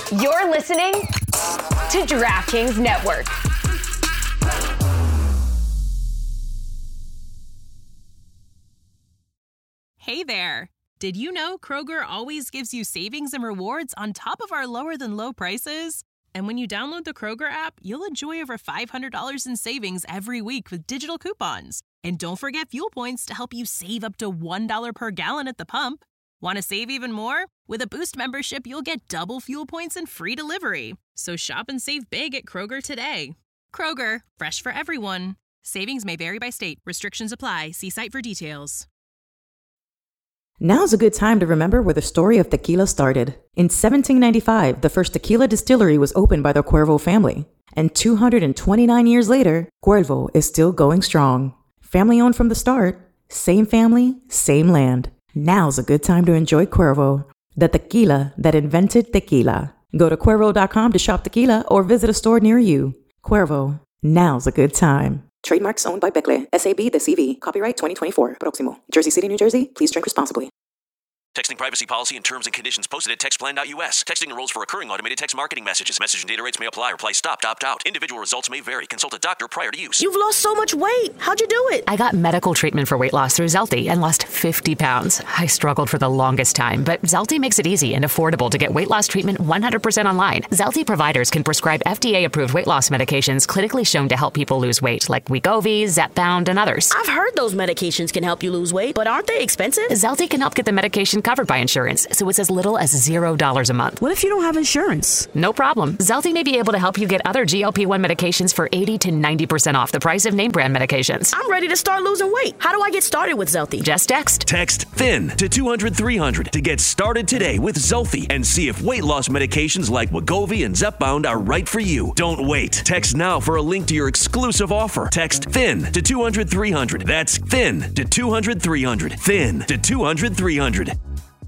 You're listening to DraftKings Network. Hey there. Did you know Kroger always gives you savings and rewards on top of our lower than low prices? And when you download the Kroger app, you'll enjoy over $500 in savings every week with digital coupons. And don't forget fuel points to help you save up to $1 per gallon at the pump. Want to save even more? With a Boost membership, you'll get double fuel points and free delivery. So shop and save big at Kroger today. Kroger, fresh for everyone. Savings may vary by state. Restrictions apply. See site for details. Now's a good time to remember where the story of tequila started. In 1795, the first tequila distillery was opened by the Cuervo family. And 229 years later, Cuervo is still going strong. Family owned from the start, same family, same land. Now's a good time to enjoy Cuervo, the tequila that invented tequila. Go to Cuervo.com to shop tequila or visit a store near you. Cuervo, now's a good time. Trademarks owned by Becle, SAB de CV. Copyright 2024. Proximo. Jersey City, New Jersey. Please drink responsibly. Texting privacy policy and terms and conditions posted at textplan.us. Texting enrolls for recurring automated text marketing messages. Message and data rates may apply. Reply stop, opt out. Individual results may vary. Consult a doctor prior to use. You've lost so much weight. How'd you do it? I got medical treatment for weight loss through Zelty and lost 50 pounds. I struggled for the longest time, but Zelty makes it easy and affordable to get weight loss treatment 100% online. Zelty providers can prescribe FDA-approved weight loss medications clinically shown to help people lose weight, like Wegovy, Zepbound, and others. I've heard those medications can help you lose weight, but aren't they expensive? Zelty can help get the medication covered by insurance, so it's as little as $0 a month. What if you don't have insurance? No problem. Zelty may be able to help you get other GLP-1 medications for 80 to 90% off the price of name brand medications. I'm ready to start losing weight. How do I get started with Zelty? Just text. Text THIN to 200-300 to get started today with Zelty and see if weight loss medications like Wegovy and Zepbound are right for you. Don't wait. Text now for a link to your exclusive offer. Text THIN to 200-300. That's THIN to 200-300. THIN to 200-300.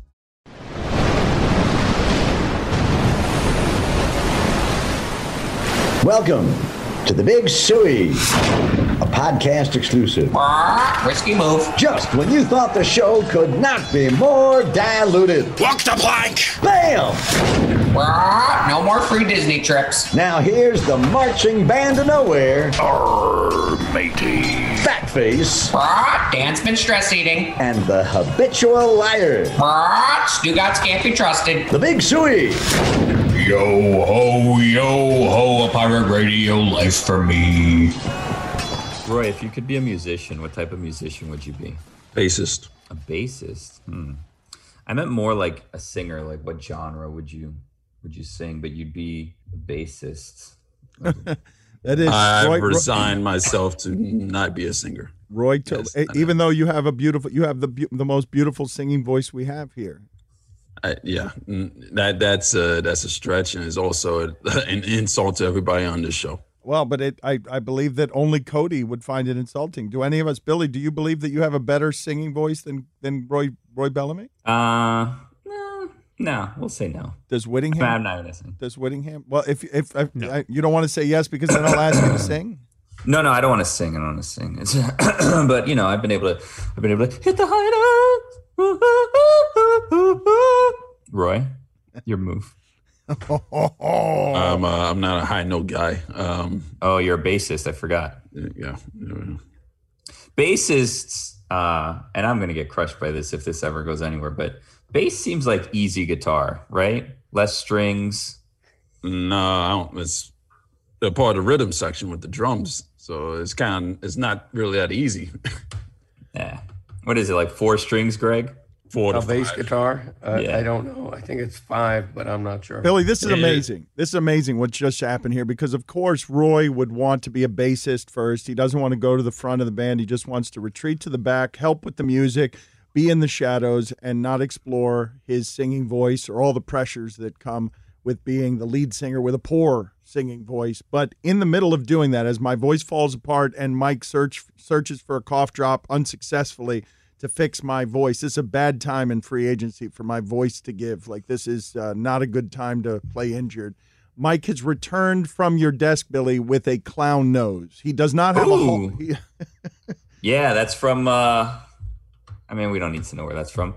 Welcome to The Big Suey, a podcast exclusive. Risky move. Just when you thought the show could not be more diluted. Walk the plank. Bam! No more free Disney trips. Now here's the marching band of nowhere. Arr, matey. Fatface. Dan's been stress eating. And the habitual liar. Stugots can't be trusted. The Big Suey. Yo ho, a pirate radio life for me. Roy, if you could be a musician, what type of musician would you be? Bassist. A bassist? I meant more like a singer. Like what genre would you sing? But you'd be a bassist. That is. I've resigned myself to not be a singer. Roy, even though you have the most beautiful singing voice we have here. That's a stretch, and it's also an insult to everybody on this show. Well, but I believe that only Cody would find it insulting. Do any of us, Billy? Do you believe that you have a better singing voice than Roy Bellamy? No, we'll say no. Does Whittingham? I'm not gonna sing. Does Whittingham? Well, if you don't want to say yes because then I'll ask you to sing. No, I don't want to sing. I don't want to sing. It's, but I've been able to hit the high notes. Roy, your move. I'm not a high note guy. You're a bassist. I forgot. Yeah. Bassists, and I'm gonna get crushed by this if this ever goes anywhere, but bass seems like easy guitar, right? Less strings. No, I don't. It's a part of the rhythm section with the drums, so it's not really that easy. Yeah. What is it, like 4 strings, Greg? 4 to 5. Bass guitar? I don't know. I think it's 5, but I'm not sure. Billy, this is amazing. This is amazing what just happened here because, of course, Roy would want to be a bassist first. He doesn't want to go to the front of the band. He just wants to retreat to the back, help with the music, be in the shadows, and not explore his singing voice or all the pressures that come with being the lead singer with a poor singing voice. But in the middle of doing that, as my voice falls apart and Mike searches for a cough drop unsuccessfully to fix my voice, this is a bad time in free agency for my voice to give. Like, this is not a good time to play injured. Mike has returned from your desk, Billy, with a clown nose. He does not have a hole. Yeah, that's from, we don't need to know where that's from.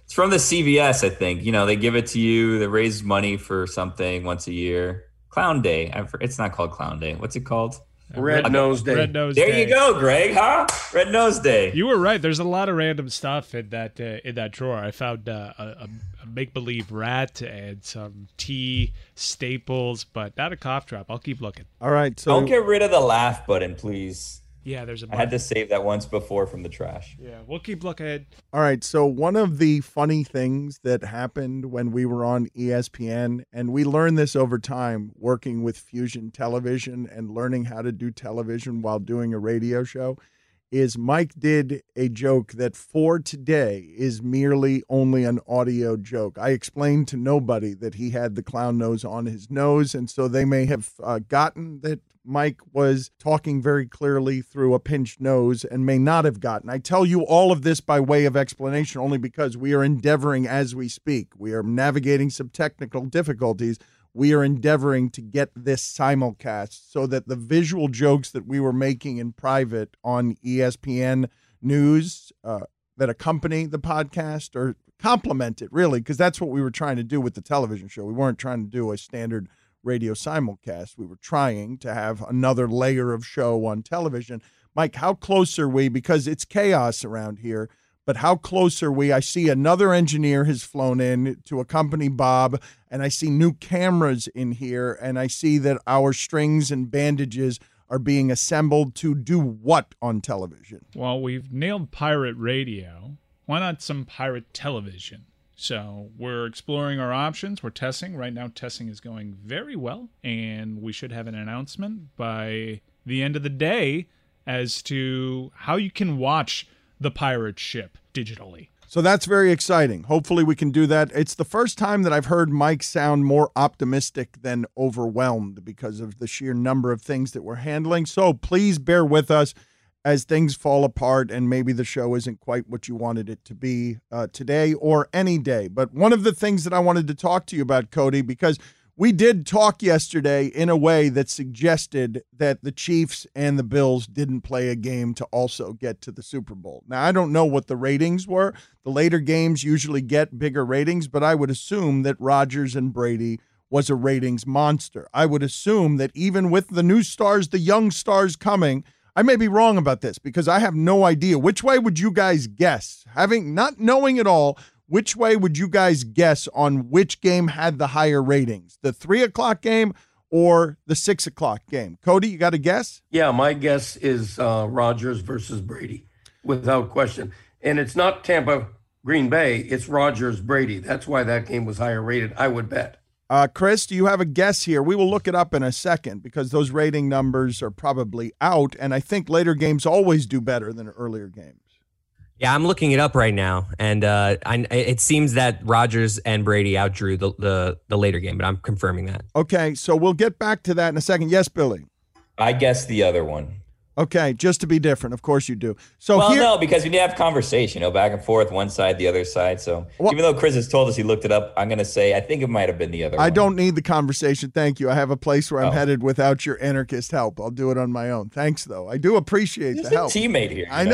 It's from the CVS, I think. You know, they give it to you. They raise money for something once a year. Clown Day. It's not called Clown Day. What's it called? Red Nose Day. Red Nose there Day. You go, Greg, huh? Red Nose Day. You were right. There's a lot of random stuff in that drawer. I found a make-believe rat and some tea staples, but not a cough drop. I'll keep looking. All right. So don't get rid of the laugh button, please. Yeah, there's a button. I had to save that once before from the trash. Yeah, we'll keep looking. All right. So one of the funny things that happened when we were on ESPN, and we learned this over time working with Fusion Television and learning how to do television while doing a radio show, is Mike did a joke that for today is merely only an audio joke. I explained to nobody that he had the clown nose on his nose, and so they may have gotten that Mike was talking very clearly through a pinched nose and may not have gotten. I tell you all of this by way of explanation only because we are endeavoring as we speak. We are navigating some technical difficulties. We are endeavoring to get this simulcast so that the visual jokes that we were making in private on ESPN News that accompany the podcast or complement it, really, because that's what we were trying to do with the television show. We weren't trying to do a standard radio simulcast. We were trying to have another layer of show on television. Mike, how close are we? Because it's chaos around here, but how close are we? I see another engineer has flown in to accompany Bob, and I see new cameras in here, and I see that our strings and bandages are being assembled to do what on television? Well, we've nailed pirate radio. Why not some pirate television? So we're exploring our options. We're testing. Right now, testing is going very well, and we should have an announcement by the end of the day as to how you can watch the pirate ship digitally. So that's very exciting. Hopefully we can do that. It's the first time that I've heard Mike sound more optimistic than overwhelmed because of the sheer number of things that we're handling. So please bear with us as things fall apart and maybe the show isn't quite what you wanted it to be today or any day. But one of the things that I wanted to talk to you about, Cody, because we did talk yesterday in a way that suggested that the Chiefs and the Bills didn't play a game to also get to the Super Bowl. Now, I don't know what the ratings were. The later games usually get bigger ratings, but I would assume that Rodgers and Brady was a ratings monster. I would assume that even with the new stars, the young stars coming, I may be wrong about this because I have no idea. Which way would you guys guess? Not knowing it all, which way would you guys guess on which game had the higher ratings? The 3 o'clock game or the 6 o'clock game? Cody, you got a guess? Yeah, my guess is Rodgers versus Brady, without question. And it's not Tampa Green Bay, it's Rodgers Brady. That's why that game was higher rated, I would bet. Chris, do you have a guess here? We will look it up in a second because those rating numbers are probably out, and I think later games always do better than earlier games. Yeah, I'm looking it up right now, and it seems that Rodgers and Brady outdrew the later game, but I'm confirming that. Okay, so we'll get back to that in a second. Yes, Billy? I guess the other one. Okay, just to be different. Of course you do. So no, because we need to have conversation, back and forth, one side, the other side. So even though Chris has told us he looked it up, I'm going to say I think it might have been the other one. I don't need the conversation. Thank you. I have a place where I'm headed without your anarchist help. I'll do it on my own. Thanks, though. I do appreciate the help. He's a teammate here. I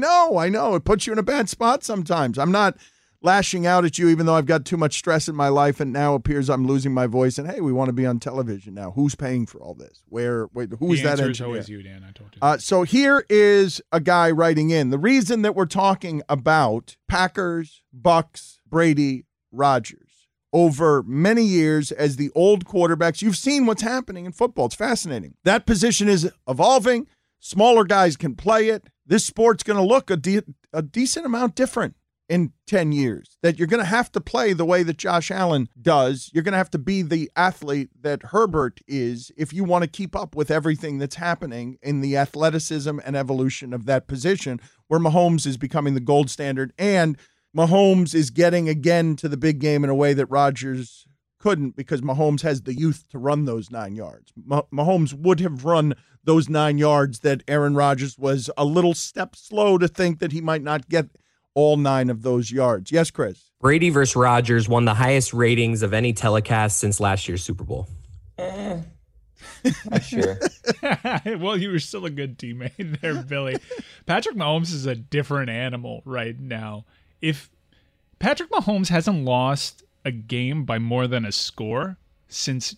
know. It puts you in a bad spot sometimes. I'm not lashing out at you even though I've got too much stress in my life and now appears I'm losing my voice and hey, we want to be on television now. Who's paying for all this? Who is that engineer? The answer is always you, Dan. I told you. So here is a guy writing in. The reason that we're talking about Packers, Bucks, Brady, Rodgers over many years as the old quarterbacks, you've seen what's happening in football. It's fascinating. That position is evolving. Smaller guys can play it. This sport's going to look a decent amount different in 10 years, that you're going to have to play the way that Josh Allen does. You're going to have to be the athlete that Herbert is if you want to keep up with everything that's happening in the athleticism and evolution of that position, where Mahomes is becoming the gold standard and Mahomes is getting again to the big game in a way that Rodgers couldn't because Mahomes has the youth to run those 9 yards. Mahomes would have run those 9 yards that Aaron Rodgers was a little step slow to think that he might not get all 9 of those yards. Yes, Chris? Brady versus Rodgers won the highest ratings of any telecast since last year's Super Bowl. Not sure. Well, you were still a good teammate there, Billy. Patrick Mahomes is a different animal right now. If Patrick Mahomes hasn't lost a game by more than a score since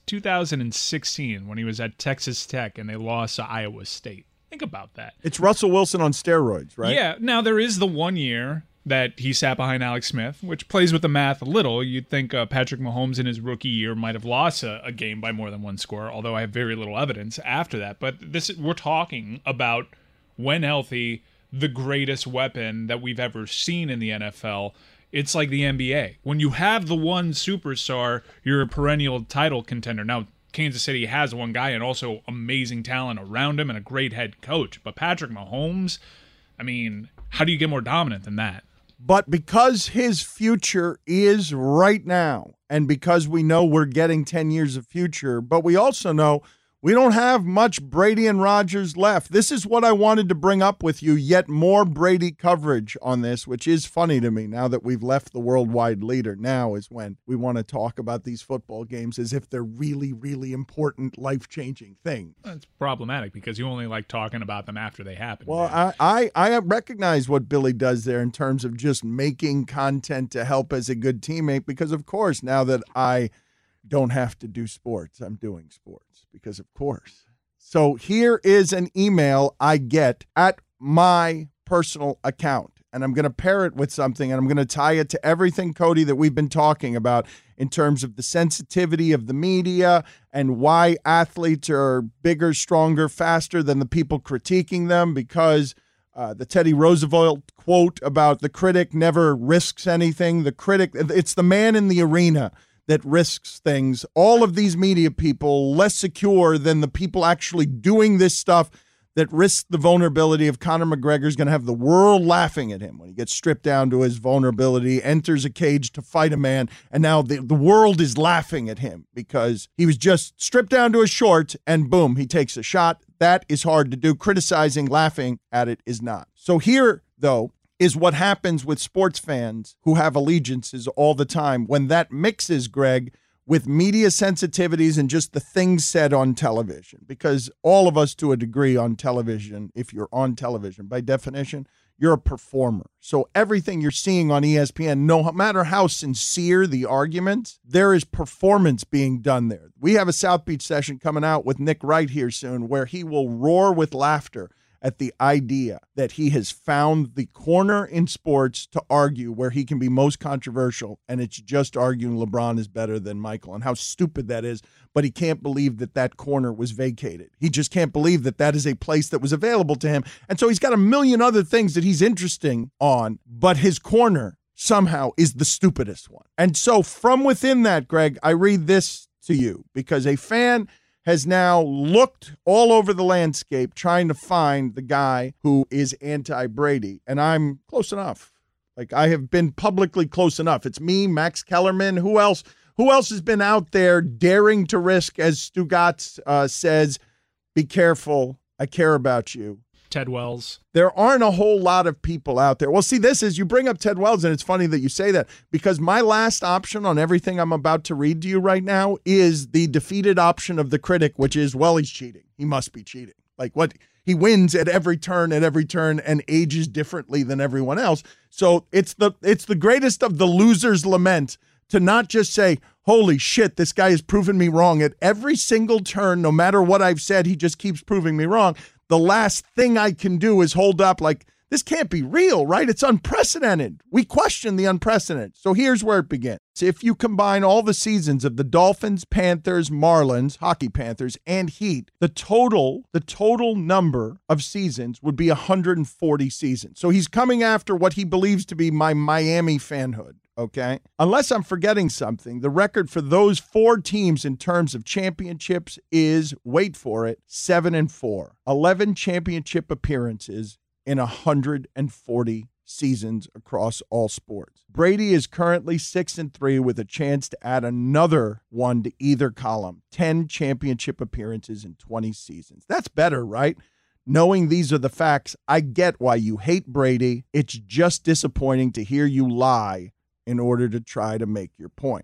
2016 when he was at Texas Tech and they lost to Iowa State. Think about that. It's Russell Wilson on steroids, right? Yeah. Now, there is the 1 year that he sat behind Alex Smith, which plays with the math a little. You'd think Patrick Mahomes in his rookie year might have lost a game by more than one score, although I have very little evidence after that. But we're talking about, when healthy, the greatest weapon that we've ever seen in the NFL. It's like the NBA. When you have the one superstar, you're a perennial title contender. Now, Kansas City has one guy and also amazing talent around him and a great head coach. But Patrick Mahomes, I mean, how do you get more dominant than that? But because his future is right now, and because we know we're getting 10 years of future, but we also know we don't have much Brady and Rodgers left. This is what I wanted to bring up with you, yet more Brady coverage on this, which is funny to me now that we've left the worldwide leader. Now is when we want to talk about these football games as if they're really, really important, life-changing things. That's problematic because you only like talking about them after they happen. Well, I recognize what Billy does there in terms of just making content to help as a good teammate because, of course, now that I don't have to do sports, I'm doing sports. Because of course. So here is an email I get at my personal account. And I'm going to pair it with something, and I'm going to tie it to everything, Cody, that we've been talking about in terms of the sensitivity of the media and why athletes are bigger, stronger, faster than the people critiquing them, because the Teddy Roosevelt quote about the critic never risks anything. The critic, it's the man in the arena that risks things. All of these media people less secure than the people actually doing this stuff that risk the vulnerability of Conor McGregor is going to have the world laughing at him when he gets stripped down to his vulnerability, enters a cage to fight a man, and now the world is laughing at him because he was just stripped down to his shorts and boom, he takes a shot. That is hard to do. Criticizing, laughing at it is not. So here, though, is what happens with sports fans who have allegiances all the time when that mixes, Greg, with media sensitivities and just the things said on television. Because all of us, to a degree, on television, if you're on television, by definition, you're a performer. So everything you're seeing on ESPN, no matter how sincere the arguments, there is performance being done there. We have a South Beach session coming out with Nick Wright here soon where he will roar with laughter at the idea that he has found the corner in sports to argue where he can be most controversial, and it's just arguing LeBron is better than Michael, and how stupid that is, but he can't believe that that corner was vacated. He just can't believe that that is a place that was available to him, and so he's got a million other things that he's interesting on, but his corner somehow is the stupidest one. And so from within that, Greg, I read this to you, because a fan has now looked all over the landscape trying to find the guy who is anti-Brady. And I'm close enough. Like, I have been publicly close enough. It's me, Max Kellerman. Who else has been out there daring to risk, as Stugatz says, be careful, I care about you. Ted Wells. There aren't a whole lot of people out there. Well, see, this is, you bring up Ted Wells, and it's funny that you say that, because my last option on everything I'm about to read to you right now is the defeated option of the critic, which is, well, he's cheating. He must be cheating. Like, what? He wins at every turn, and ages differently than everyone else. So it's the greatest of the loser's lament to not just say, holy shit, this guy has proven me wrong at every single turn. No matter what I've said, he just keeps proving me wrong. The last thing I can do is hold up like, this can't be real, right? It's unprecedented. We question the unprecedented. So here's where it begins. If you combine all the seasons of the Dolphins, Panthers, Marlins, Hockey Panthers, and Heat, the total number of seasons would be 140 seasons. So he's coming after what he believes to be my Miami fanhood. Okay. Unless I'm forgetting something, the record for those four teams in terms of championships is, wait for it, 7-4. 11 championship appearances in 140 seasons across all sports. Brady is currently 6-3 with a chance to add another one to either column. 10 championship appearances in 20 seasons. That's better, right? Knowing these are the facts, I get why you hate Brady. It's just disappointing to hear you lie in order to try to make your point.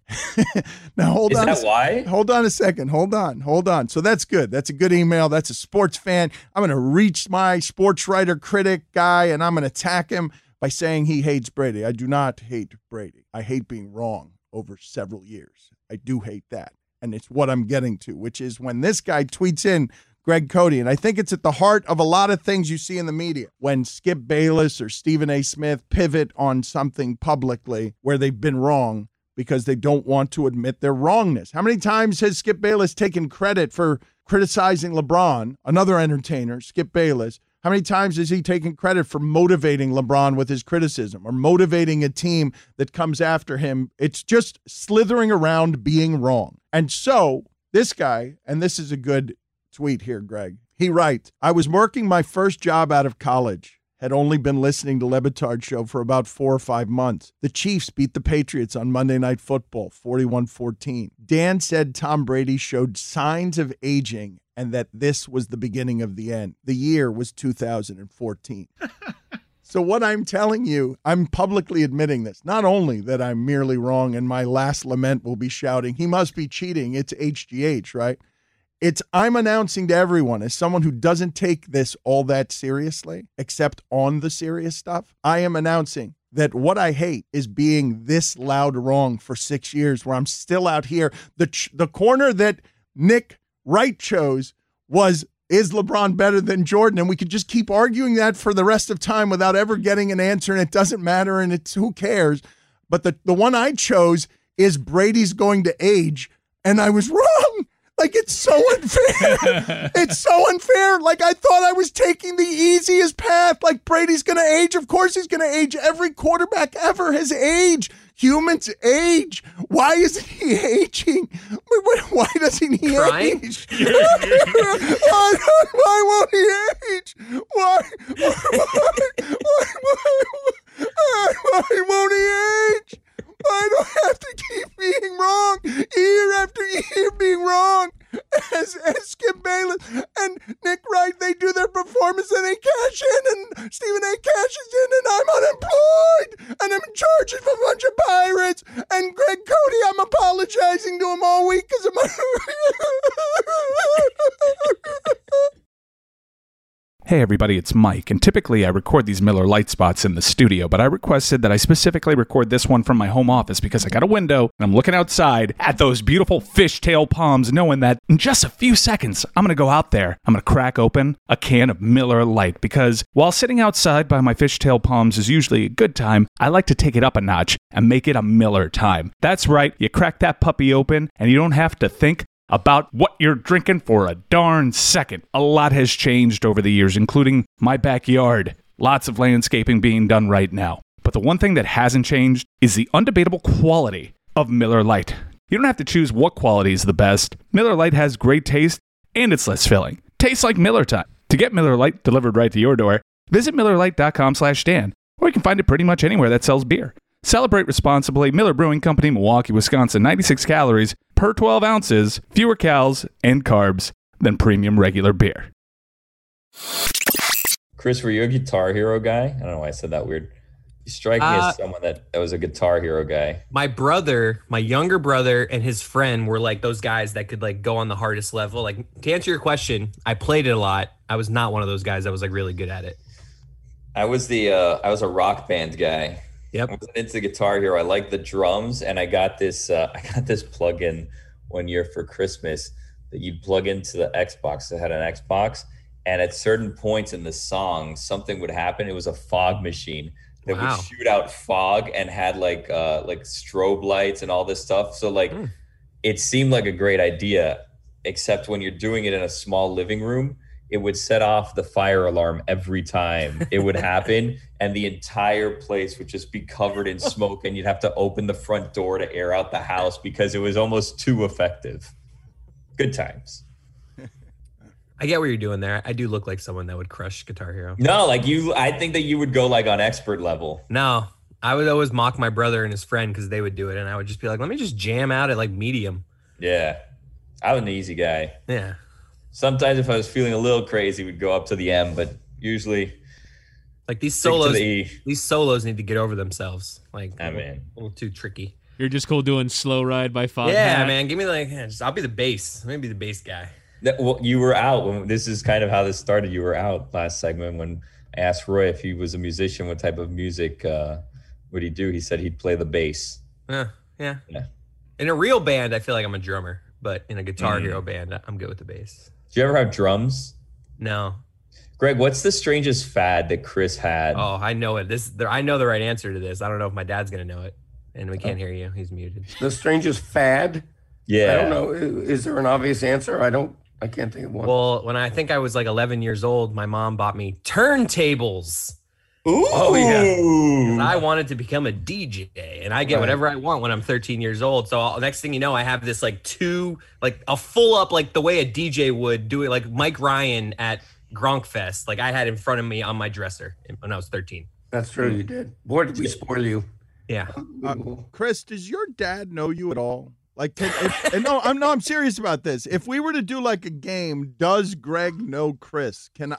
Now, hold on. Is that why? Hold on a second. Hold on. So that's good. That's a good email. That's a sports fan. I'm going to reach my sports writer critic guy, and I'm going to attack him by saying he hates Brady. I do not hate Brady. I hate being wrong over several years. I do hate that. And it's what I'm getting to, which is when this guy tweets in Greg Cody, and I think it's at the heart of a lot of things you see in the media. When Skip Bayless or Stephen A. Smith pivot on something publicly where they've been wrong because they don't want to admit their wrongness. How many times has Skip Bayless taken credit for criticizing LeBron, another entertainer, Skip Bayless? How many times has he taken credit for motivating LeBron with his criticism or motivating a team that comes after him? It's just slithering around being wrong. And so this guy, and this is a good tweet here, Greg. He writes, I was working my first job out of college, had only been listening to Le Batard Show for about 4 or 5 months. The Chiefs beat the Patriots on Monday Night Football, 41-14. Dan said Tom Brady showed signs of aging and that this was the beginning of the end. The year was 2014. So what I'm telling you, I'm publicly admitting this. Not only that I'm merely wrong and my last lament will be shouting, he must be cheating. It's HGH, right? I'm announcing to everyone, as someone who doesn't take this all that seriously, except on the serious stuff, I am announcing that what I hate is being this loud wrong for 6 years, where I'm still out here. The corner that Nick Wright chose is LeBron better than Jordan? And we could just keep arguing that for the rest of time without ever getting an answer, and it doesn't matter, and it's who cares. But the one I chose is Brady's going to age, and I was wrong. Like, it's so unfair. It's so unfair. Like, I thought I was taking the easiest path. Like, Brady's going to age. Of course he's going to age. Every quarterback ever has aged. Humans age. Why isn't he aging? Why doesn't he age? Why won't he age? Why won't he age? I don't have to keep being wrong year after year, being wrong. As Skip Bayless and Nick Wright, they do their performance and they cash in, and Stephen A. cashes in, and I'm unemployed, and I'm in charge of a bunch of pirates. And Greg Cody, I'm apologizing to him all week because of my. Hey everybody, it's Mike, and typically I record these Miller Lite spots in the studio, but I requested that I specifically record this one from my home office because I got a window and I'm looking outside at those beautiful fishtail palms, knowing that in just a few seconds, I'm going to go out there, I'm going to crack open a can of Miller Lite, because while sitting outside by my fishtail palms is usually a good time, I like to take it up a notch and make it a Miller time. That's right, you crack that puppy open and you don't have to think about what you're drinking for a darn second. A lot has changed over the years, including my backyard. Lots of landscaping being done right now. But the one thing that hasn't changed is the undebatable quality of Miller Lite. You don't have to choose what quality is the best. Miller Lite has great taste and it's less filling. Tastes like Miller time. To get Miller Lite delivered right to your door, visit MillerLite.com/Dan, or you can find it pretty much anywhere that sells beer. Celebrate responsibly. Miller Brewing Company, Milwaukee, Wisconsin. 96 calories per 12 ounces, fewer calories and carbs than premium regular beer. Chris, were you a Guitar Hero guy? I don't know why I said that weird. You strike me as someone that was a Guitar Hero guy. My brother, my younger brother, and his friend were like those guys that could like go on the hardest level. Like, to answer your question, I played it a lot. I was not one of those guys that was like really good at it. I was a rock band guy. Yep. I wasn't into Guitar Hero. I like the drums, and I got this plug-in one year for Christmas that you plug into the Xbox. I had an Xbox, and at certain points in the song, something would happen. It was a fog machine that would shoot out fog and had like strobe lights and all this stuff. So it seemed like a great idea, except when you're doing it in a small living room, it would set off the fire alarm every time it would happen, and the entire place would just be covered in smoke, and you'd have to open the front door to air out the house because it was almost too effective. Good times. I get what you're doing there. I do look like someone that would crush Guitar Hero. No, I think that you would go like on expert level. No, I would always mock my brother and his friend because they would do it, and I would just be like, let me just jam out at like medium. Yeah. I'm an easy guy. Yeah. Sometimes if I was feeling a little crazy, we'd go up to the M, but usually like these solos need to get over themselves. Like, a little too tricky. You're just cool doing Slow Ride by Foghat. Yeah, man. Give me I'll be the bass. Let me be the bass guy. Well, you were out when this is kind of how this started. You were out last segment when I asked Roy if he was a musician, what type of music would he do? He said he'd play the bass. Yeah. Yeah. In a real band, I feel like I'm a drummer, but in a Guitar Hero band, I'm good with the bass. Do you ever have drums? No. Greg, what's the strangest fad that Chris had? Oh, I know it. I know the right answer to this. I don't know if my dad's gonna know it, and we can't hear you. He's muted. The strangest fad? Yeah. I don't know. Is there an obvious answer? I can't think of one. Well, when I think I was like 11 years old, my mom bought me turntables. Ooh. Oh yeah. I wanted to become a DJ, and I get whatever I want when I'm 13 years old. So next thing you know, I have this like a full up, like the way a DJ would do it, like Mike Ryan at Gronkfest. Like I had in front of me on my dresser when I was 13. That's true. You did. Boy, did we spoil you. Yeah. Chris, does your dad know you at all? Like, I'm serious about this. If we were to do like a game, does Greg know Chris? Can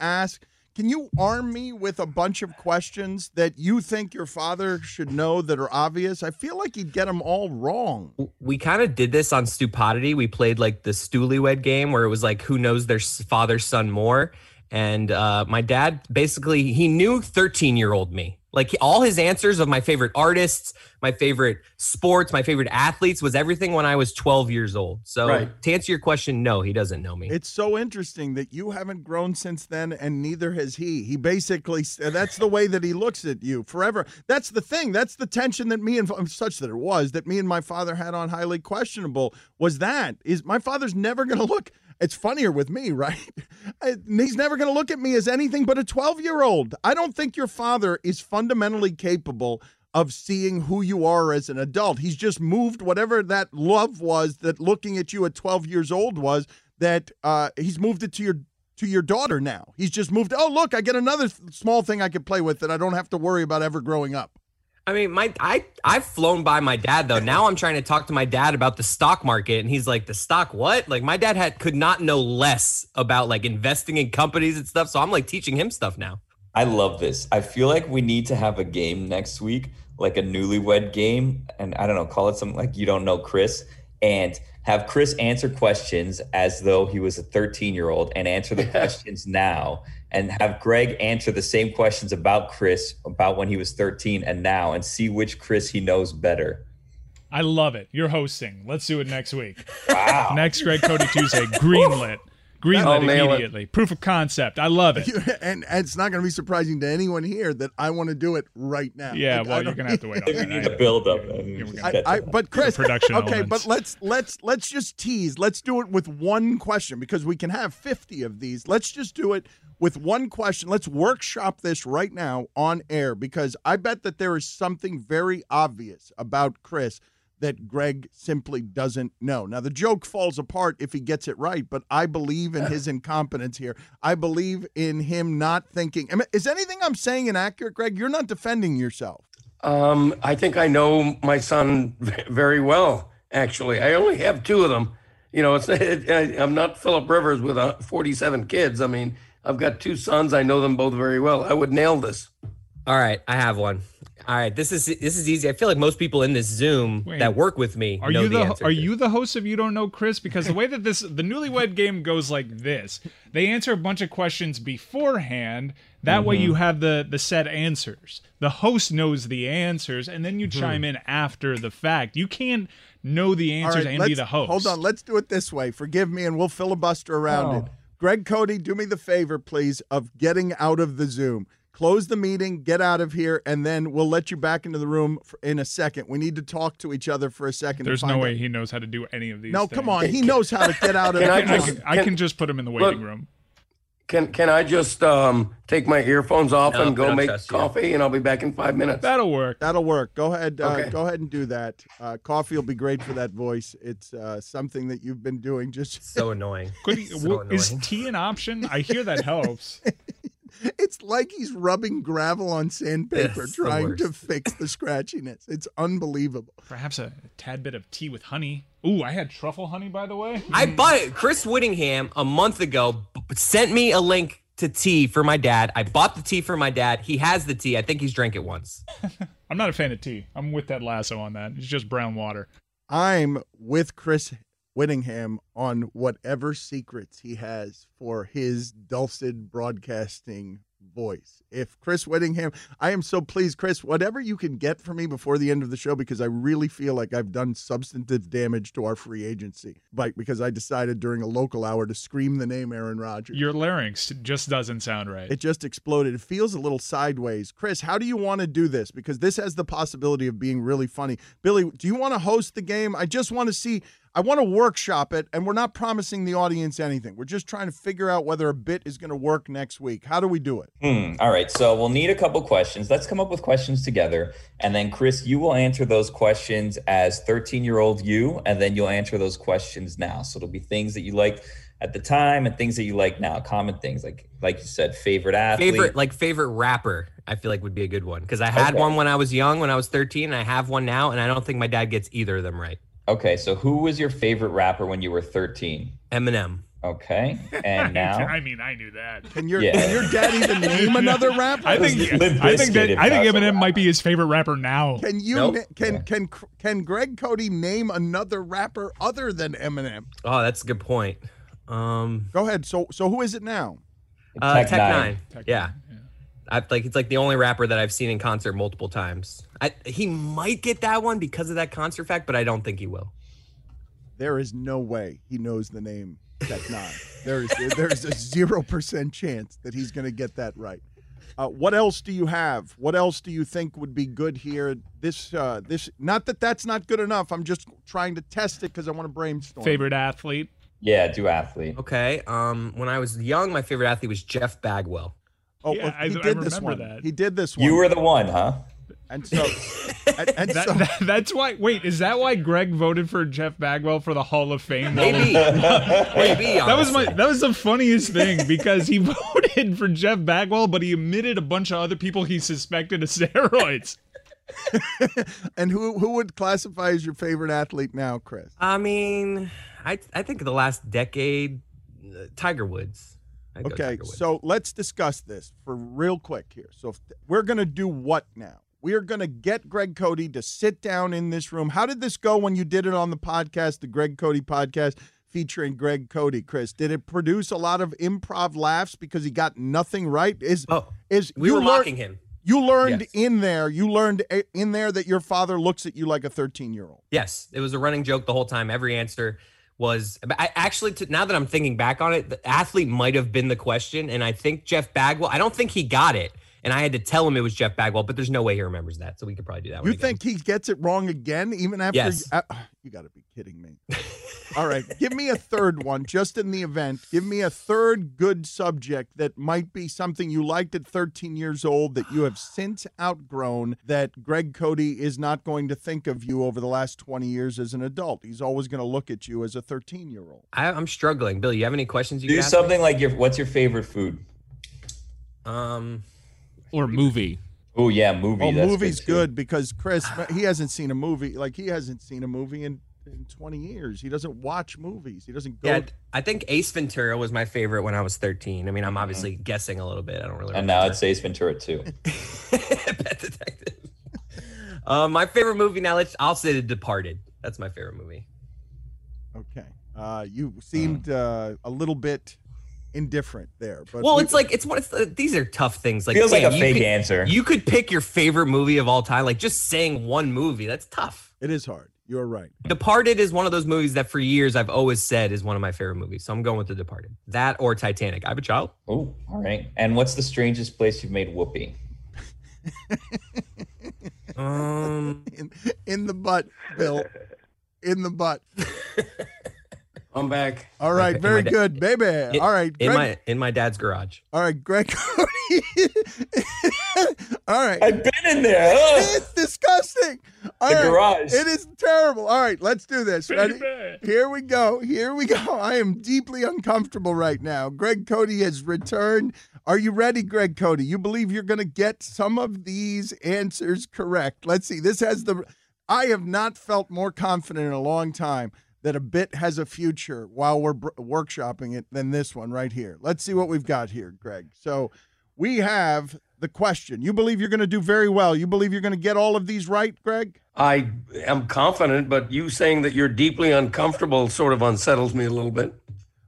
you arm me with a bunch of questions that you think your father should know that are obvious? I feel like he'd get them all wrong. We kind of did this on Stupodity. We played like the Stoolywed game where it was like, who knows their father's son more? And my dad, basically, he knew 13-year-old me. Like all his answers of my favorite artists, my favorite sports, my favorite athletes was everything when I was 12 years old. So to answer your question, no, he doesn't know me. It's so interesting that you haven't grown since then, and neither has he. He basically, that's the way that he looks at you forever. That's the thing. That's the tension that me and my father had on Highly Questionable is my father's never going to look. It's funnier with me, right? He's never going to look at me as anything but a 12-year-old. I don't think your father is fundamentally capable of seeing who you are as an adult. He's just moved whatever that love was that looking at you at 12 years old was, that he's moved it to your daughter now. He's just moved, oh, look, I get another small thing I could play with that I don't have to worry about ever growing up. I mean, I've flown by my dad, though. Now I'm trying to talk to my dad about the stock market, and he's like, the stock what? Like, my dad could not know less about, like, investing in companies and stuff, so I'm, like, teaching him stuff now. I love this. I feel like we need to have a game next week, like a newlywed game, and I don't know, call it something like You Don't Know Chris, and have Chris answer questions as though he was a 13-year-old and answer the questions now, and have Greg answer the same questions about Chris, about when he was 13 and now, and see which Chris he knows better. I love it. You're hosting. Let's do it next week. Wow. Next Greg Cody Tuesday. Greenlit immediately. Proof of concept. I love it. And it's not going to be surprising to anyone here that I want to do it right now. Yeah, well, you're going to have to wait on that. We need a build up. But Chris, production okay, elements. but let's just tease. Let's do it with one question because we can have 50 of these. Let's just do it with one question. Let's workshop this right now on air because I bet that there is something very obvious about Chris that Greg simply doesn't know. Now, the joke falls apart if he gets it right, but I believe in his incompetence here. I believe in him not thinking. Is anything I'm saying inaccurate, Greg? You're not defending yourself. I think I know my son very well, actually. I only have two of them. You know, I'm not Philip Rivers with 47 kids. I mean, I've got two sons. I know them both very well. I would nail this. All right, I have one. All right, this is easy. I feel like most people in this Zoom that work with me know the answer. Are you the host of You Don't Know Chris? Because the way that the newlywed game goes like this, they answer a bunch of questions beforehand. That way you have the set answers. The host knows the answers, and then you chime in after the fact. You can't know the answers and be the host. Hold on, let's do it this way. Forgive me, and we'll filibuster around it. Greg Cody, do me the favor, please, of getting out of the Zoom. Close the meeting, get out of here, and then we'll let you back into the room in a second. We need to talk to each other for a second. There's no way he knows how to do any of these things. Come on. He knows how to get out of I can just put him in the waiting room. Can I just take my earphones off and go make coffee, and I'll be back in 5 minutes? That'll work. Go ahead. Okay. Go ahead and do that. Coffee will be great for that voice. It's something that you've been doing just so annoying. Is tea an option? I hear that helps. It's like he's rubbing gravel on sandpaper trying to fix the scratchiness. It's unbelievable. Perhaps a tad bit of tea with honey. Ooh, I had truffle honey, by the way. I bought it. Chris Whittingham a month ago sent me a link to tea for my dad. I bought the tea for my dad. He has the tea. I think he's drank it once. I'm not a fan of tea. I'm with Ted Lasso on that. It's just brown water. I'm with Chris Whittingham on whatever secrets he has for his dulcet broadcasting voice. If Chris Whittingham, I am so pleased, Chris, whatever you can get for me before the end of the show, because I really feel like I've done substantive damage to our free agency, because I decided during a local hour to scream the name Aaron Rodgers. Your larynx just doesn't sound right. It just exploded. It feels a little sideways. Chris, how do you want to do this? Because this has the possibility of being really funny. Billy, do you want to host the game? I just want to see. I want to workshop it, and we're not promising the audience anything. We're just trying to figure out whether a bit is going to work next week. How do we do it? All right, so we'll need a couple questions. Let's come up with questions together, and then, Chris, you will answer those questions as 13-year-old you, and then you'll answer those questions now. So it'll be things that you liked at the time and things that you like now, common things, like you said, favorite athlete. Favorite rapper, I feel like would be a good one, because I had one when I was young, when I was 13, and I have one now, and I don't think my dad gets either of them right. Okay, so who was your favorite rapper when you were 13? Eminem. Okay, and now? I mean, I knew that. Can your dad even name another rapper? I think Eminem might be his favorite rapper now. Can you can Greg Cody name another rapper other than Eminem? Oh, that's a good point. Go ahead. So who is it now? Tech Nine. Yeah. It's like the only rapper that I've seen in concert multiple times. He might get that one because of that concert fact, but I don't think he will. There is no way he knows the name Tech Nine. There is a 0% chance that he's going to get that right. What else do you have? What else do you think would be good here? This not that that's not good enough. I'm just trying to test it because I want to brainstorm. Favorite athlete? Yeah, do athlete. Okay. When I was young, my favorite athlete was Jeff Bagwell. Oh, yeah, he did this one. That. He did this one. You were the one, huh? And so, that's why. Wait, is that why Greg voted for Jeff Bagwell for the Hall of Fame? Maybe. That was the funniest thing because he voted for Jeff Bagwell, but he omitted a bunch of other people he suspected of steroids. And who would classify as your favorite athlete now, Chris? I mean, I think the last decade, Tiger Woods. Okay, so let's discuss this for real quick here. So we're going to do what now? We are going to get Greg Cody to sit down in this room. How did this go when you did it on the podcast, the Greg Cody podcast featuring Greg Cody, Chris? Did it produce a lot of improv laughs because he got nothing right? We were mocking him. You learned in there that your father looks at you like a 13-year-old. Yes, it was a running joke the whole time. Every answer was now that I'm thinking back on it, the athlete might have been the question. And I think Jeff Bagwell, I don't think he got it. And I had to tell him it was Jeff Bagwell, but there's no way he remembers that. So we could probably do that one. You think he gets it wrong again, even after? Yes. You got to be kidding me. All right. Give me a third one, just in the event. Give me a third good subject that might be something you liked at 13 years old that you have since outgrown, that Greg Cody is not going to think of you over the last 20 years as an adult. He's always going to look at you as a 13-year-old. I'm struggling. Bill, you have any questions? Do something like what's your favorite food? Or movie. Oh, yeah, movie. Oh, movie's good because Chris, he hasn't seen a movie. Like, he hasn't seen a movie in 20 years. He doesn't watch movies. He doesn't go. Yeah, I think Ace Ventura was my favorite when I was 13. I mean, I'm obviously guessing a little bit. I don't really remember. And now it's Ace Ventura 2. Pet Detective. My favorite movie now, I'll say The Departed. That's my favorite movie. Okay. You seemed a little bit indifferent there, but these are tough things. Like, feels like a fake answer. You could pick your favorite movie of all time, like just saying one movie. That's tough. It is hard. You're right. Departed is one of those movies that for years I've always said is one of my favorite movies. So I'm going with The Departed. That or Titanic. I have a child. Oh, all right. And what's the strangest place you've made whoopee? In the butt, Bill. In the butt. I'm back. All right, very good, baby. All right, Greg, in my dad's garage. All right, Greg Cody. All right, I've been in there. It's disgusting. All right. Garage. It is terrible. All right, let's do this. Ready? Here we go. I am deeply uncomfortable right now. Greg Cody has returned. Are you ready, Greg Cody? You believe you're going to get some of these answers correct? Let's see. I have not felt more confident in a long time that a bit has a future while we're workshopping it than this one right here. Let's see what we've got here, Greg. So we have the question. You believe you're going to do very well. You believe you're going to get all of these right, Greg? I am confident, but you saying that you're deeply uncomfortable sort of unsettles me a little bit.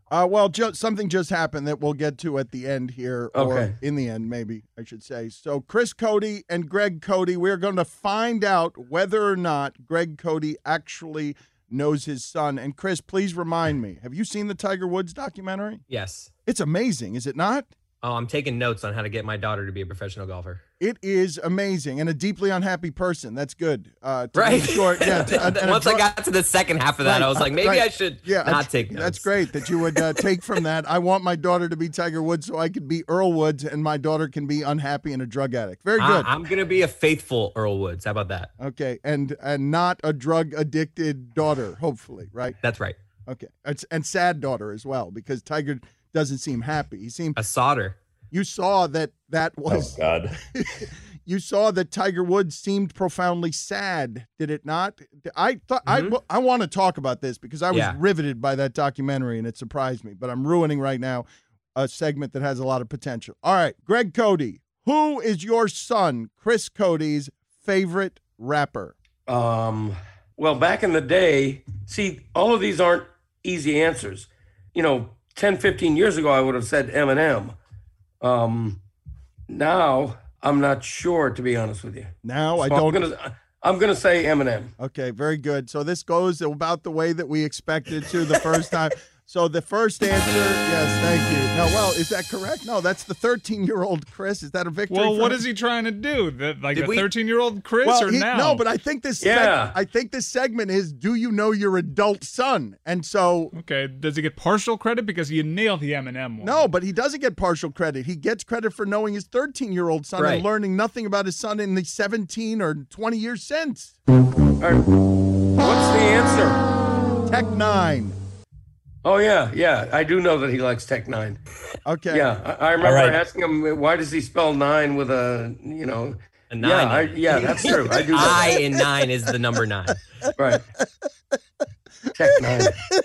Well, something just happened that we'll get to at the end here, or Okay. in the end, maybe I should say. So, Chris Cody and Greg Cody, we're going to find out whether or not Greg Cody actually knows his son. And Chris, please remind me, have you seen the Tiger Woods documentary? Yes. It's amazing, is it not? Oh, I'm taking notes on how to get my daughter to be a professional golfer. It is amazing, and a deeply unhappy person. That's good. Right. Once I got to the second half of that, I was like, maybe I should not take notes. That's great that you would take from that. I want my daughter to be Tiger Woods so I could be Earl Woods, and my daughter can be unhappy and a drug addict. Very good. I'm going to be a faithful Earl Woods. How about that? Okay, and not a drug-addicted daughter, hopefully, right? That's right. Okay, and sad daughter as well, because Tiger doesn't seem happy. He seemed a solder. You saw that was. Oh God. You saw that Tiger Woods seemed profoundly sad, did it not? I thought I want to talk about this because I was riveted by that documentary and it surprised me. But I'm ruining right now a segment that has a lot of potential. All right, Greg Cody, who is your son, Chris Cody's favorite rapper? Well, back in the day, see, all of these aren't easy answers. 10, 15 years ago, I would have said Eminem. Now, I'm not sure, to be honest with you. Now, so I'm gonna say Eminem. Okay, very good. So this goes about the way that we expected to the first time. So the first answer, yes, thank you. No, well, is that correct? No, that's the 13-year-old Chris. Is that a victory? Well, what is he trying to do? Like a 13-year-old Chris or now? No, but I think this segment is, do you know your adult son? And so... Okay, does he get partial credit? Because you nailed the Eminem one. No, but he doesn't get partial credit. He gets credit for knowing his 13-year-old son and learning nothing about his son in the 17 or 20 years since. All right. What's the answer? Tech 9. Oh, yeah. I do know that he likes Tech 9. Okay. Yeah, I remember asking him, why does he spell 9 with a 9? Yeah, that's true. I do know I in 9 is the number 9. Right. Tech 9.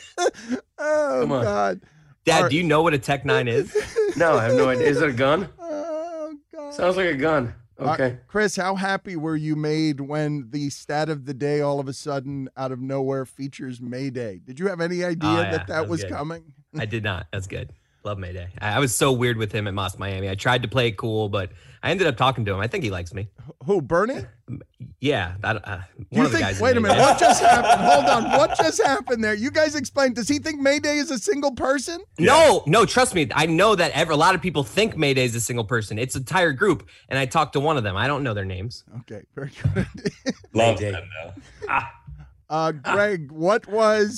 Oh, God. Dad, do you know what a Tech 9 is? No, I have no idea. Is it a gun? Oh, God. Sounds like a gun. Okay. Chris, how happy were you made when the stat of the day all of a sudden, out of nowhere, features Mayday? Did you have any idea that was coming? I did not. That's good. Love Mayday. I was so weird with him at Moss Miami. I tried to play it cool, but I ended up talking to him. I think he likes me. Who, Bernie? Yeah. One of the guys. Wait a minute. What just happened? Hold on. What just happened there? You guys explain. Does he think Mayday is a single person? No, trust me. I know that a lot of people think Mayday is a single person. It's an entire group, and I talked to one of them. I don't know their names. Okay, very good. Love them, though. Greg, what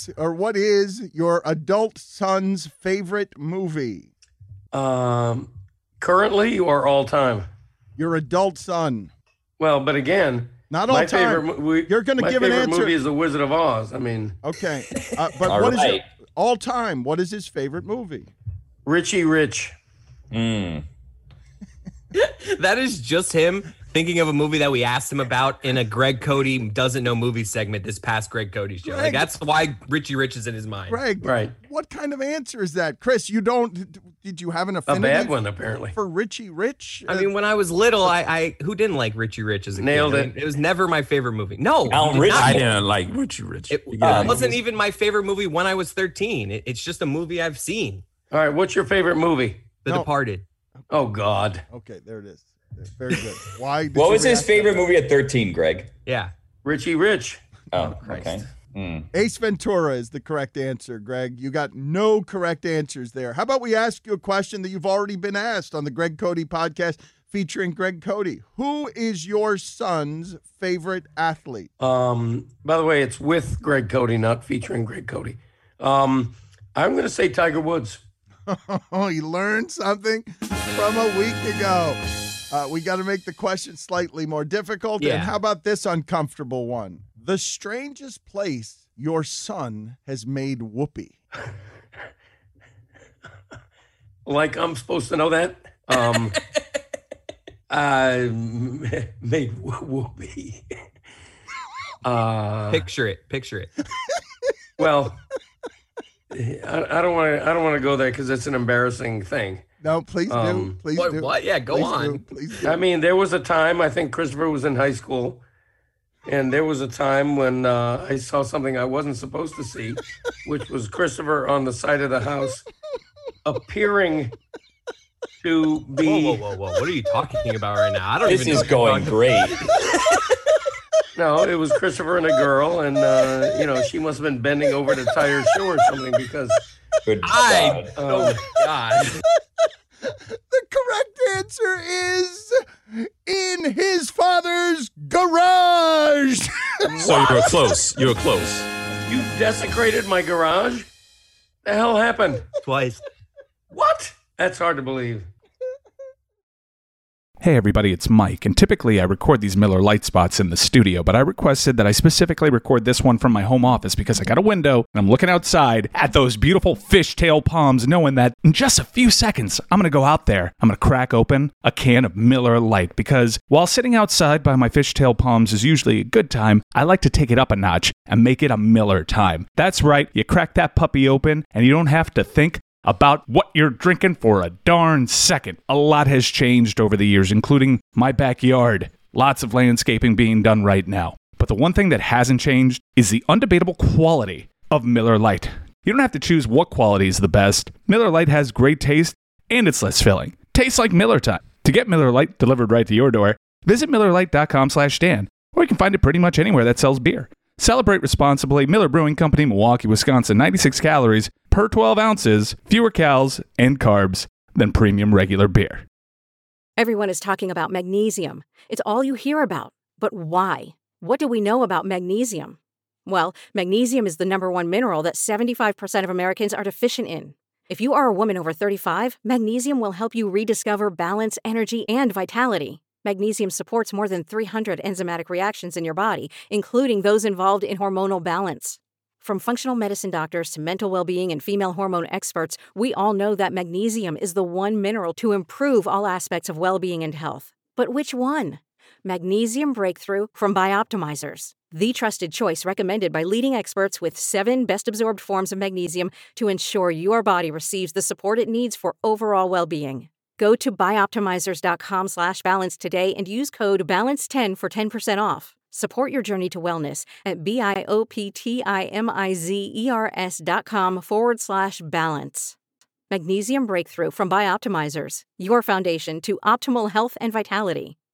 is your adult son's favorite movie? Currently or all time? Your adult son. Well, but again, not all time. You're going to give an answer. My favorite movie is The Wizard of Oz. I mean, okay, but what is it? All time. What is his favorite movie? Richie Rich. That is just him thinking of a movie that we asked him about in a Greg Cody doesn't know movie segment this past Greg Cody show. Like, that's why Richie Rich is in his mind. Greg, right? What kind of answer is that, Chris? Did you have an affinity? A bad one, apparently, for Richie Rich. I mean, when I was little, I who didn't like Richie Rich as a Nailed kid? it. I mean, it was never my favorite movie. No, I didn't like Richie Rich. It wasn't even my favorite movie when I was 13. It's just a movie I've seen. All right, what's your favorite movie? The Departed. Oh God. Okay, there it is. Very good. Why? What was his favorite movie at 13, Greg? Yeah, Richie Rich. Oh, okay. Ace Ventura is the correct answer, Greg. You got no correct answers there. How about we ask you a question that you've already been asked on the Greg Cody podcast featuring Greg Cody? Who is your son's favorite athlete? By the way, it's with Greg Cody, not featuring Greg Cody. I'm going to say Tiger Woods. Oh, you learned something from a week ago. We got to make the question slightly more difficult. Yeah. And how about this uncomfortable one? The strangest place your son has made whoopee. Like I'm supposed to know that? I made whoopee. Picture it. Well, I don't want to go there because it's an embarrassing thing. No, please do. Please do. What? Yeah, go on. Please do. I mean, there was a time, I think Christopher was in high school, and there was a time when I saw something I wasn't supposed to see, which was Christopher on the side of the house appearing to be. Whoa. What are you talking about right now? I don't This even know. is going great. No, it was Christopher and a girl, and she must have been bending over to tie her shoe or something because. Good God. Oh my God. The correct answer is in his father's garage. So you were close. You were close. You desecrated my garage? The hell happened? Twice. What? That's hard to believe. Hey everybody, it's Mike, and typically I record these Miller Lite spots in the studio, but I requested that I specifically record this one from my home office because I got a window and I'm looking outside at those beautiful fishtail palms, knowing that in just a few seconds I'm going to go out there, I'm going to crack open a can of Miller Lite, because while sitting outside by my fishtail palms is usually a good time, I like to take it up a notch and make it a Miller time. That's right, you crack that puppy open and you don't have to think about what you're drinking for a darn second. A lot has changed over the years, including my backyard. Lots of landscaping being done right now. But the one thing that hasn't changed is the undebatable quality of Miller Lite. You don't have to choose what quality is the best. Miller Lite has great taste and it's less filling. Tastes like Miller time. To get Miller Lite delivered right to your door, visit MillerLite.com/Dan, or you can find it pretty much anywhere that sells beer. Celebrate responsibly. Miller Brewing Company, Milwaukee, Wisconsin. 96 calories per 12 ounces, fewer calories and carbs than premium regular beer. Everyone is talking about magnesium. It's all you hear about. But why? What do we know about magnesium? Well, magnesium is the number one mineral that 75% of Americans are deficient in. If you are a woman over 35, magnesium will help you rediscover balance, energy, and vitality. Magnesium supports more than 300 enzymatic reactions in your body, including those involved in hormonal balance. From functional medicine doctors to mental well-being and female hormone experts, we all know that magnesium is the one mineral to improve all aspects of well-being and health. But which one? Magnesium Breakthrough from Bioptimizers, the trusted choice recommended by leading experts with 7 best-absorbed forms of magnesium to ensure your body receives the support it needs for overall well-being. Go to bioptimizers.com/balance today and use code BALANCE10 for 10% off. Support your journey to wellness at bioptimizers.com/balance. Magnesium Breakthrough from Bioptimizers, your foundation to optimal health and vitality.